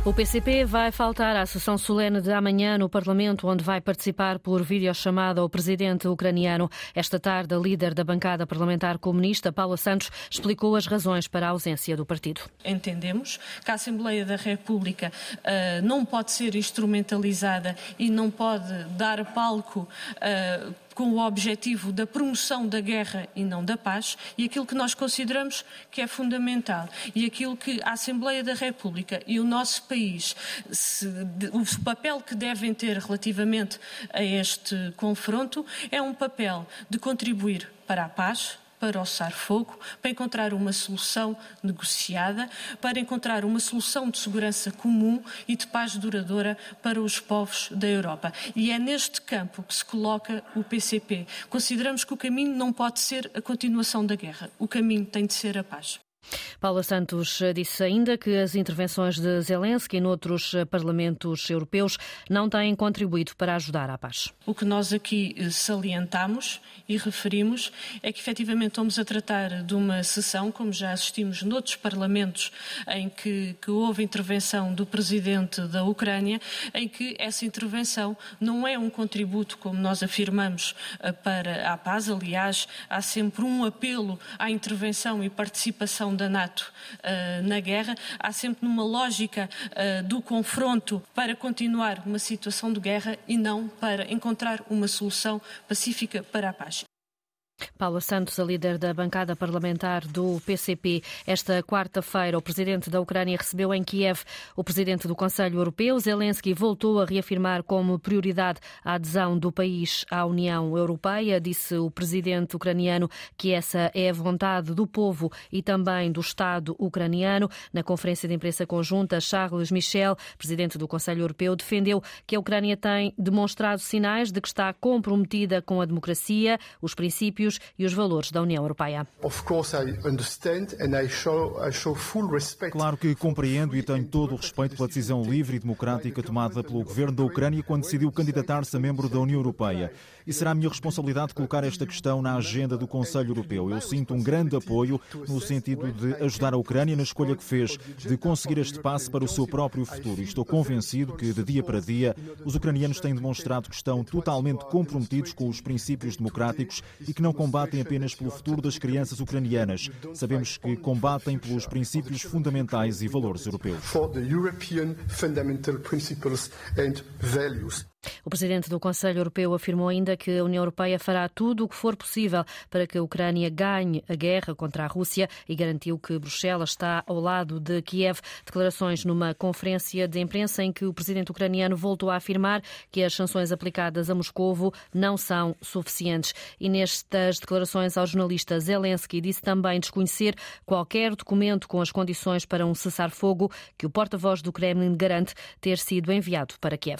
O PCP vai faltar à sessão solene de amanhã no Parlamento, onde vai participar por videochamada o presidente ucraniano. Esta tarde, a líder da bancada parlamentar comunista, Paula Santos, explicou as razões para a ausência do partido. Entendemos que a Assembleia da República não pode ser instrumentalizada e não pode dar palco com o objetivo da promoção da guerra e não da paz, e aquilo que nós consideramos que é fundamental, e aquilo que a Assembleia da República e o nosso país, o papel que devem ter relativamente a este confronto, é um papel de contribuir para a paz, para o cessar-fogo, para encontrar uma solução negociada, para encontrar uma solução de segurança comum e de paz duradoura para os povos da Europa. E é neste campo que se coloca o PCP. Consideramos que o caminho não pode ser a continuação da guerra. O caminho tem de ser a paz. Paula Santos disse ainda que as intervenções de Zelensky noutros parlamentos europeus não têm contribuído para ajudar à paz. O que nós aqui salientamos e referimos é que efetivamente estamos a tratar de uma sessão, como já assistimos noutros parlamentos, em que houve intervenção do presidente da Ucrânia, em que essa intervenção não é um contributo, como nós afirmamos, para a paz. Aliás, há sempre um apelo à intervenção e participação da NATO na guerra. Há sempre numa lógica do confronto para continuar uma situação de guerra e não para encontrar uma solução pacífica para a paz. Paula Santos, a líder da bancada parlamentar do PCP. Esta quarta-feira, o presidente da Ucrânia recebeu em Kiev o presidente do Conselho Europeu. Zelensky voltou a reafirmar como prioridade a adesão do país à União Europeia. Disse o presidente ucraniano que essa é a vontade do povo e também do Estado ucraniano. Na conferência de imprensa conjunta, Charles Michel, presidente do Conselho Europeu, defendeu que a Ucrânia tem demonstrado sinais de que está comprometida com a democracia, os princípios e os valores da União Europeia. Claro que compreendo e tenho todo o respeito pela decisão livre e democrática tomada pelo governo da Ucrânia quando decidiu candidatar-se a membro da União Europeia. E será a minha responsabilidade colocar esta questão na agenda do Conselho Europeu. Eu sinto um grande apoio no sentido de ajudar a Ucrânia na escolha que fez de conseguir este passo para o seu próprio futuro. E estou convencido que, de dia para dia, os ucranianos têm demonstrado que estão totalmente comprometidos com os princípios democráticos e que não combatem apenas pelo futuro das crianças ucranianas. Sabemos que combatem pelos princípios fundamentais e valores europeus. O presidente do Conselho Europeu afirmou ainda que a União Europeia fará tudo o que for possível para que a Ucrânia ganhe a guerra contra a Rússia e garantiu que Bruxelas está ao lado de Kiev. Declarações numa conferência de imprensa em que o presidente ucraniano voltou a afirmar que as sanções aplicadas a Moscovo não são suficientes. E nestas declarações ao jornalista, Zelensky disse também desconhecer qualquer documento com as condições para um cessar-fogo que o porta-voz do Kremlin garante ter sido enviado para Kiev.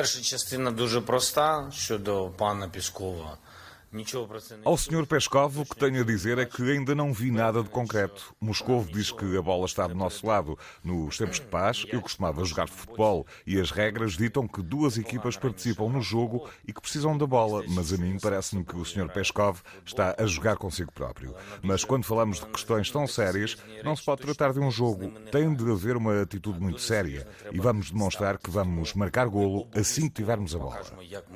Ao Sr. Peskov, o que tenho a dizer é que ainda não vi nada de concreto. Moscou diz que a bola está do nosso lado. Nos tempos de paz, eu costumava jogar futebol e as regras ditam que duas equipas participam no jogo e que precisam da bola, mas a mim parece-me que o Sr. Peskov está a jogar consigo próprio. Mas quando falamos de questões tão sérias, não se pode tratar de um jogo. Tem de haver uma atitude muito séria e vamos demonstrar que vamos marcar golo assim que tivermos a bola.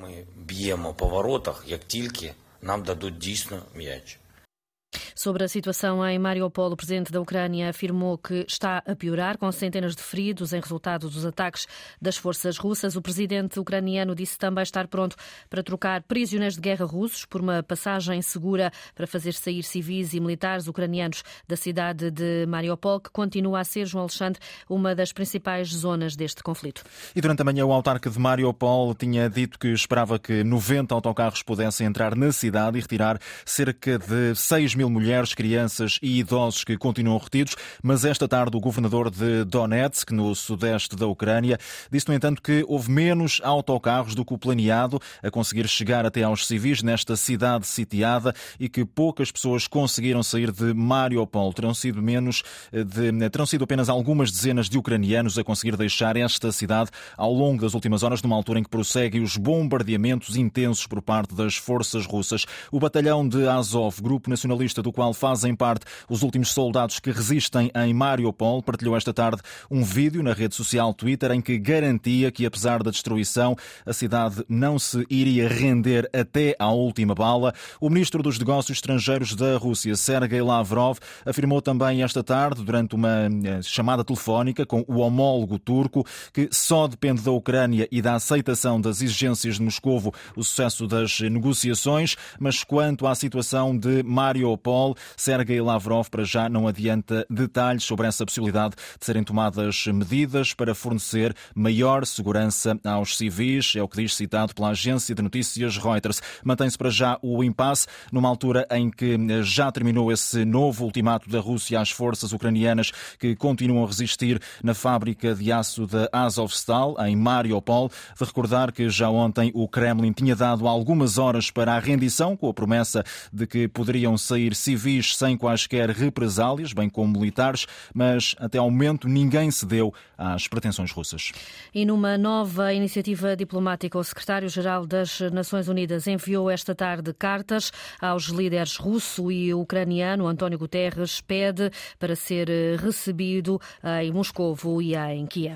Нам дадуть дійсно м'яч. Sobre a situação em Mariupol, o presidente da Ucrânia afirmou que está a piorar, com centenas de feridos em resultado dos ataques das forças russas. O presidente ucraniano disse também estar pronto para trocar prisioneiros de guerra russos por uma passagem segura para fazer sair civis e militares ucranianos da cidade de Mariupol, que continua a ser, João Alexandre, uma das principais zonas deste conflito. E durante a manhã o autarca de Mariupol tinha dito que esperava que 90 autocarros pudessem entrar na cidade e retirar cerca de 6.000 mulheres, crianças e idosos que continuam retidos, mas esta tarde o governador de Donetsk, no sudeste da Ucrânia, disse, no entanto, que houve menos autocarros do que o planeado a conseguir chegar até aos civis nesta cidade sitiada e que poucas pessoas conseguiram sair de Mariupol. Terão sido apenas algumas dezenas de ucranianos a conseguir deixar esta cidade ao longo das últimas horas, numa altura em que prosseguem os bombardeamentos intensos por parte das forças russas. O batalhão de Azov, grupo nacionalista terrorista do qual fazem parte os últimos soldados que resistem em Mariupol, partilhou esta tarde um vídeo na rede social Twitter em que garantia que, apesar da destruição, a cidade não se iria render até à última bala. O ministro dos Negócios Estrangeiros da Rússia, Sergei Lavrov, afirmou também esta tarde, durante uma chamada telefónica com o homólogo turco, que só depende da Ucrânia e da aceitação das exigências de Moscovo o sucesso das negociações, mas quanto à situação de Mariupol, Sergei Lavrov para já não adianta detalhes sobre essa possibilidade de serem tomadas medidas para fornecer maior segurança aos civis, é o que diz citado pela agência de notícias Reuters. Mantém-se para já o impasse, numa altura em que já terminou esse novo ultimato da Rússia às forças ucranianas que continuam a resistir na fábrica de aço da Azovstal, em Mariupol. De recordar que já ontem o Kremlin tinha dado algumas horas para a rendição, com a promessa de que poderiam sair civis sem quaisquer represálias, bem como militares, mas até ao momento ninguém cedeu às pretensões russas. E numa nova iniciativa diplomática, o secretário-geral das Nações Unidas enviou esta tarde cartas aos líderes russo e ucraniano. António Guterres pede para ser recebido em Moscovo e em Kiev.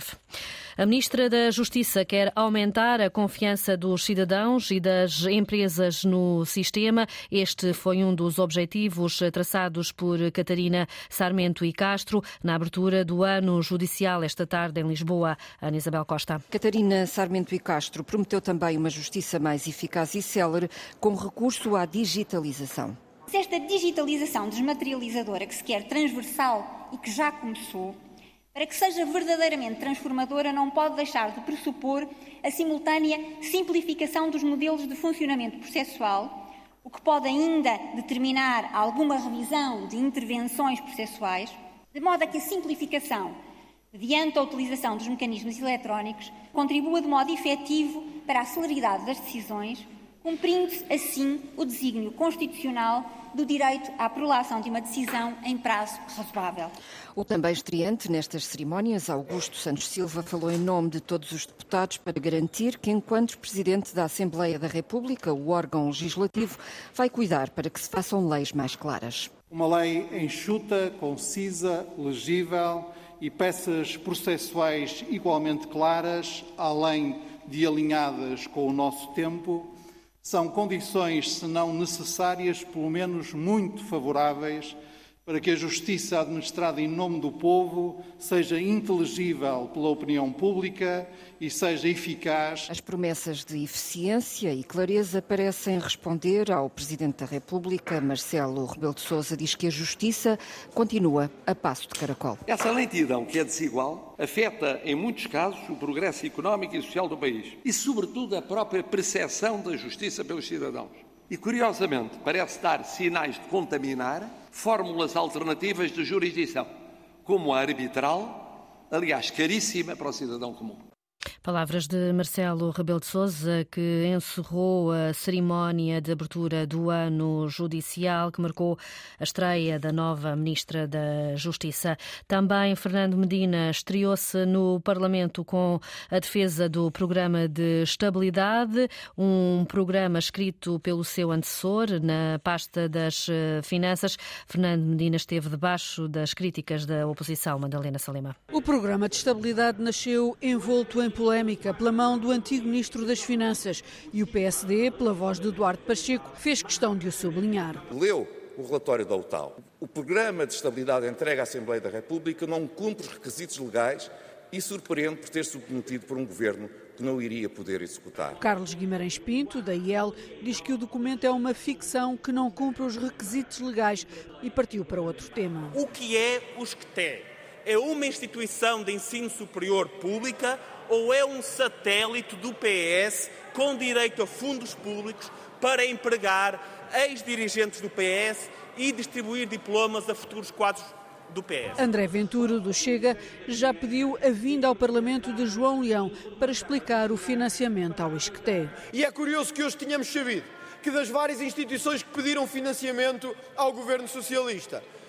A ministra da Justiça quer aumentar a confiança dos cidadãos e das empresas no sistema. Este foi um dos objetivos traçados por Catarina Sarmento e Castro na abertura do ano judicial esta tarde em Lisboa. Ana Isabel Costa. Catarina Sarmento e Castro prometeu também uma justiça mais eficaz e célere com recurso à digitalização. Se esta digitalização desmaterializadora que se quer transversal e que já começou, para que seja verdadeiramente transformadora, não pode deixar de pressupor a simultânea simplificação dos modelos de funcionamento processual, o que pode ainda determinar alguma revisão de intervenções processuais, de modo a que a simplificação, mediante a utilização dos mecanismos eletrónicos, contribua de modo efetivo para a celeridade das decisões, cumprindo-se assim o desígnio constitucional do direito à prolação de uma decisão em prazo razoável. O também estreante nestas cerimónias, Augusto Santos Silva, falou em nome de todos os deputados para garantir que, enquanto Presidente da Assembleia da República, o órgão legislativo, vai cuidar para que se façam leis mais claras. Uma lei enxuta, concisa, legível e peças processuais igualmente claras, além de alinhadas com o nosso tempo, são condições, se não necessárias, pelo menos muito favoráveis, para que a justiça administrada em nome do povo seja inteligível pela opinião pública e seja eficaz. As promessas de eficiência e clareza parecem responder ao Presidente da República. Marcelo Rebelo de Sousa diz que a justiça continua a passo de caracol. Essa lentidão, que é desigual, afeta em muitos casos o progresso económico e social do país e, sobretudo, a própria percepção da justiça pelos cidadãos. E, curiosamente, parece dar sinais de contaminar fórmulas alternativas de jurisdição, como a arbitral, aliás, caríssima para o cidadão comum. Palavras de Marcelo Rebelo de Sousa, que encerrou a cerimónia de abertura do ano judicial, que marcou a estreia da nova Ministra da Justiça. Também Fernando Medina estreou-se no Parlamento com a defesa do Programa de Estabilidade, um programa escrito pelo seu antecessor na pasta das Finanças. Fernando Medina esteve debaixo das críticas da oposição. Madalena Salema. O Programa de Estabilidade nasceu envolto em polémica pela mão do antigo Ministro das Finanças e o PSD, pela voz de Eduardo Pacheco, fez questão de o sublinhar. Leu o relatório da UTAL. O Programa de Estabilidade entregue à Assembleia da República não cumpre os requisitos legais e surpreende por ter submetido por um governo que não iria poder executar. Carlos Guimarães Pinto, da IEL, diz que o documento é uma ficção que não cumpre os requisitos legais e partiu para outro tema. O que é o SCTE? É uma instituição de ensino superior pública ou é um satélite do PS com direito a fundos públicos para empregar ex-dirigentes do PS e distribuir diplomas a futuros quadros do PS? André Ventura, do Chega, já pediu a vinda ao Parlamento de João Leão para explicar o financiamento ao SCTE. E é curioso que hoje tínhamos sabido que das várias instituições que pediram financiamento ao governo socialista,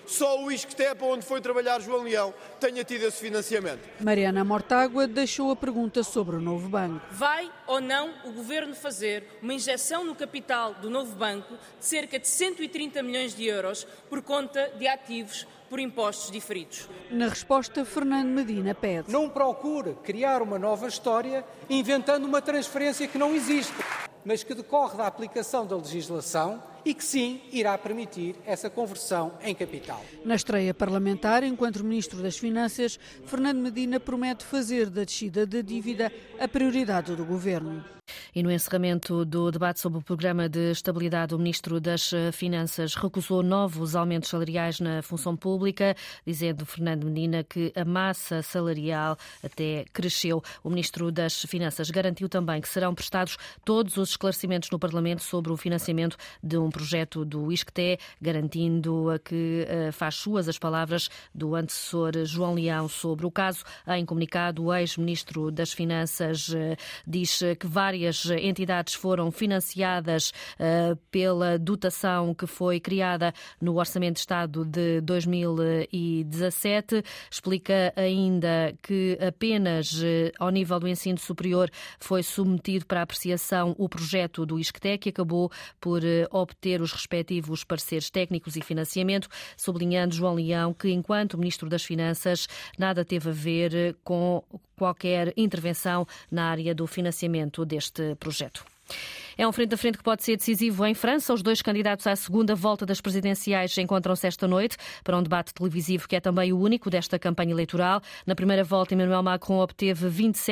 só o ISCTE, para onde foi trabalhar João Leão, tenha tido esse financiamento. Mariana Mortágua deixou a pergunta sobre o novo banco. Vai ou não o Governo fazer uma injeção no capital do novo banco de cerca de 130 milhões de euros por conta de ativos por impostos diferidos? Na resposta, Fernando Medina pede: não procure criar uma nova história inventando uma transferência que não existe, mas que decorre da aplicação da legislação e que sim irá permitir essa conversão em capital. Na estreia parlamentar, enquanto Ministro das Finanças, Fernando Medina promete fazer da descida da dívida a prioridade do Governo. E no encerramento do debate sobre o Programa de Estabilidade, o Ministro das Finanças recusou novos aumentos salariais na função pública, dizendo Fernando Medina que a massa salarial até cresceu. O Ministro das Finanças garantiu também que serão prestados todos os esclarecimentos no Parlamento sobre o financiamento de um projeto do ISCTE, garantindo que faz suas as palavras do antecessor João Leão sobre o caso. Em comunicado, o ex-Ministro das Finanças diz que várias entidades foram financiadas pela dotação que foi criada no Orçamento de Estado de 2017. Explica ainda que apenas ao nível do ensino superior foi submetido para apreciação o projeto do ISCTE, que acabou por obter os respectivos pareceres técnicos e financiamento, sublinhando João Leão que, enquanto Ministro das Finanças, nada teve a ver com qualquer intervenção na área do financiamento deste projeto. É um frente a frente que pode ser decisivo em França. Os dois candidatos à segunda volta das presidenciais encontram-se esta noite para um debate televisivo que é também o único desta campanha eleitoral. Na primeira volta, Emmanuel Macron obteve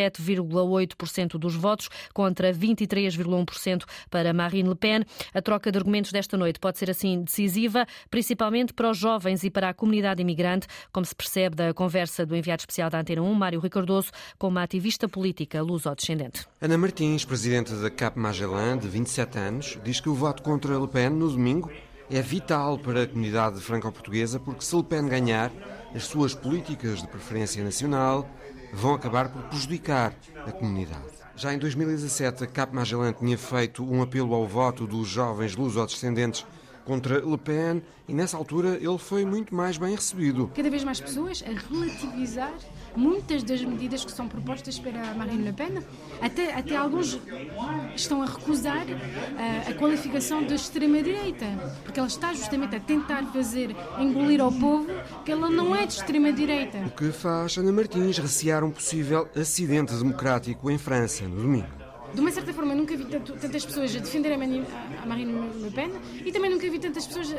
27,8% dos votos contra 23,1% para Marine Le Pen. A troca de argumentos desta noite pode ser assim decisiva, principalmente para os jovens e para a comunidade imigrante, como se percebe da conversa do enviado especial da Antena 1, Mário Rui Cardoso, com uma ativista política luso-descendente. Ana Martins, presidente da Cap Magellan, de 27 anos, diz que o voto contra Le Pen no domingo é vital para a comunidade franco-portuguesa, porque se Le Pen ganhar, as suas políticas de preferência nacional vão acabar por prejudicar a comunidade. Já em 2017, a Cap Magellan tinha feito um apelo ao voto dos jovens luso-descendentes contra Le Pen e nessa altura ele foi muito mais bem recebido. Cada vez mais pessoas a relativizar muitas das medidas que são propostas para Marine Le Pen. Até alguns estão a recusar a qualificação da extrema-direita, porque ela está justamente a tentar fazer engolir ao povo que ela não é de extrema-direita. O que faz Ana Martins recear um possível acidente democrático em França no domingo. De uma certa forma, eu nunca vi tantas pessoas a defender a Marine Le Pen e também nunca vi tantas pessoas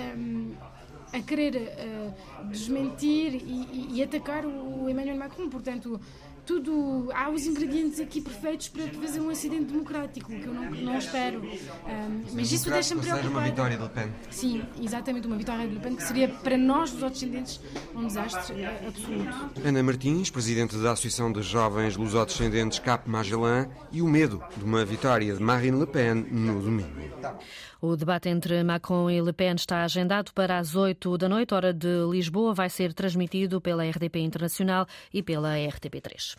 a querer desmentir e atacar o Emmanuel Macron. Portanto, há os ingredientes aqui perfeitos para fazer um acidente democrático, que eu não espero. Mas isso deixa-me preocupada. Seja uma vitória de Le Pen. Sim, exatamente, uma vitória de Le Pen, que seria para nós, os descendentes, um desastre absoluto. Ana Martins, presidente da Associação de Jovens Luso-Descendentes Cap Magellan, e o medo de uma vitória de Marine Le Pen no domingo. O debate entre Macron e Le Pen está agendado para as 8 da noite, hora de Lisboa. Vai ser transmitido pela RDP Internacional e pela RTP3.